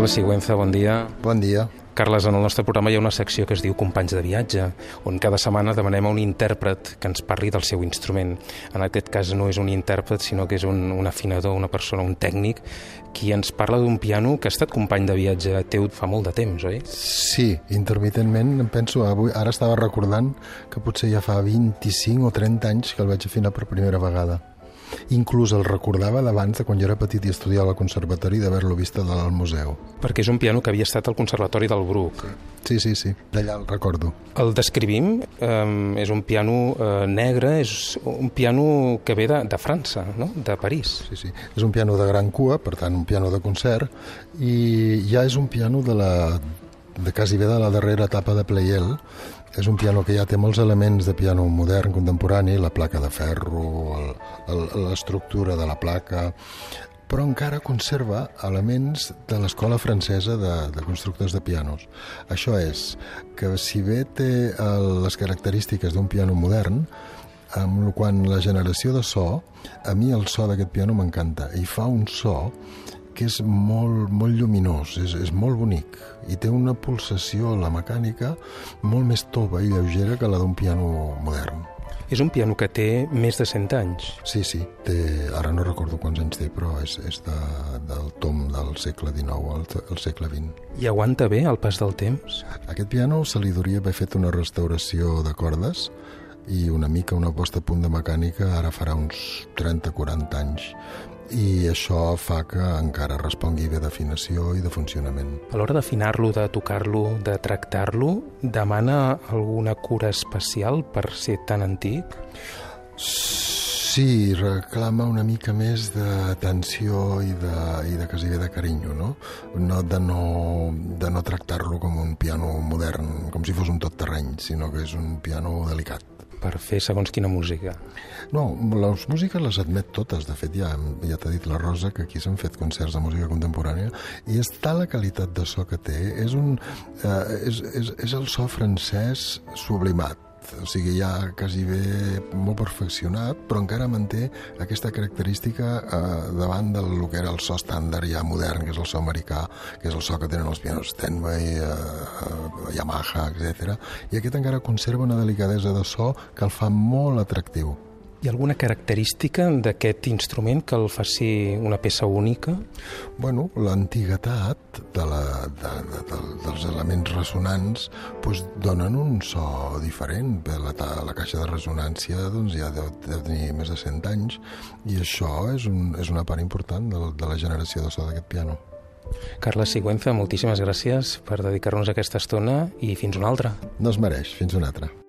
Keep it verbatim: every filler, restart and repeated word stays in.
Carles Sigüenza, bon dia. Bon dia. Carles, en el nostre programa hi ha una secció que es diu Companys de viatge, on cada setmana demanem a un intèrpret que ens parli del seu instrument. En aquest cas no és un intèrpret, sinó que és un, un afinador, una persona, un tècnic, qui ens parla d'un piano que ha estat company de viatge teu fa molt de temps, oi? Sí, intermitentment, em penso, avui, ara estava recordant que potser ja fa vint-i-cinc o trenta anys que el vaig afinar per primera vegada. Inclús el recordava d'abans, de quan jo era petit i estudiava al conservatori, d'haver-lo vist al museu. Perquè és un piano que havia estat al Conservatori del Bruc. Sí, sí, sí, d'allà el recordo. El descrivim, eh, és un piano eh, negre, és un piano que ve de, de França, no? De París. Sí, sí, és un piano de gran cua, per tant un piano de concert, i ja és un piano de la de quasi bé de la darrera etapa de Pleyel. És un piano que ja té molts elements de piano modern, contemporani, la placa de ferro, l'estructura de la placa, però encara conserva elements de l'escola francesa de, de constructors de pianos. Això és que, si bé té el, les característiques d'un piano modern, amb quan la generació de so, a mi el so d'aquest piano m'encanta, i fa un so que és molt, molt lluminós, és, és molt bonic, i té una pulsació a la mecànica molt més tova i lleugera que la d'un piano modern. És un piano que té més de cent anys. Sí, sí, té, ara no recordo quants anys té, però és, és de, del tom del segle dinou al, al segle vint. I aguanta bé el pas del temps? Aquest piano se li hauria haver fet una restauració de cordes i una mica una posta a punt de mecànica ara farà uns trenta o quaranta anys. I això fa que encara respongui bé d'afinació i de funcionament. A l'hora d'afinar-lo, de tocar-lo, de tractar-lo, demana alguna cura especial per ser tan antic? Sí, reclama una mica més d'atenció i de, i de quasi bé de carinyo, no? No de no, de no tractar-lo com un piano modern, com si fos un tot terreny, sinó que és un piano delicat. Per fer segons quina música? No, les músiques les admet totes. De fet, ja, ja t'ha dit la Rosa que aquí s'han fet concerts de música contemporània i està la qualitat de so que té. És, un, eh, és, és, és el so francès sublimat. O sigui, ja quasi bé molt perfeccionat, però encara manté aquesta característica eh, davant del que era el so estàndard ja modern, que és el so americà, que és el so que tenen els pianos Steinway, eh, eh, Yamaha, etcètera. I aquest encara conserva una delicadesa de so que el fa molt atractiu. Hi ha alguna característica d'aquest instrument que el faci una peça única? Bueno, l'antiguitat de la, de, de, de, dels elements ressonants doncs, donen un so diferent. La, la caixa de ressonància doncs, ja deu, deu tenir més de cent anys i això és, un, és una part important de, de la generació de so d'aquest piano. Carles Sigüenza, moltíssimes gràcies per dedicar-nos aquesta estona i fins una altra. No es mereix, fins una altra.